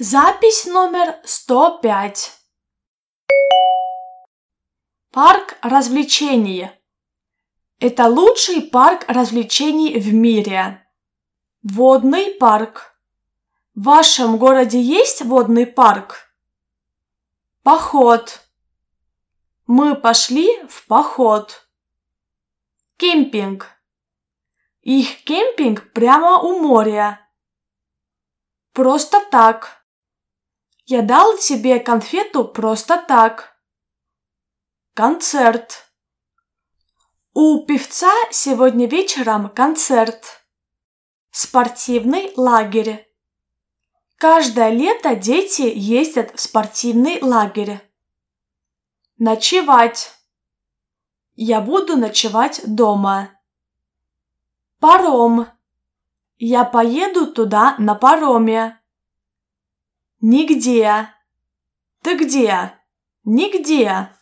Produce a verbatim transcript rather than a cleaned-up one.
Запись номер сто пять. Парк развлечений. Это лучший парк развлечений в мире. Водный парк. В вашем городе есть водный парк? Поход. Мы пошли в поход. Кемпинг. Их кемпинг прямо у моря. Просто так. Я дал тебе конфету просто так. Концерт. У певца сегодня вечером концерт. Спортивный лагерь. Каждое лето дети ездят в спортивный лагерь. Ночевать. Я буду ночевать дома. Паром. Я поеду туда на пароме. Нигде. Ты где? Нигде.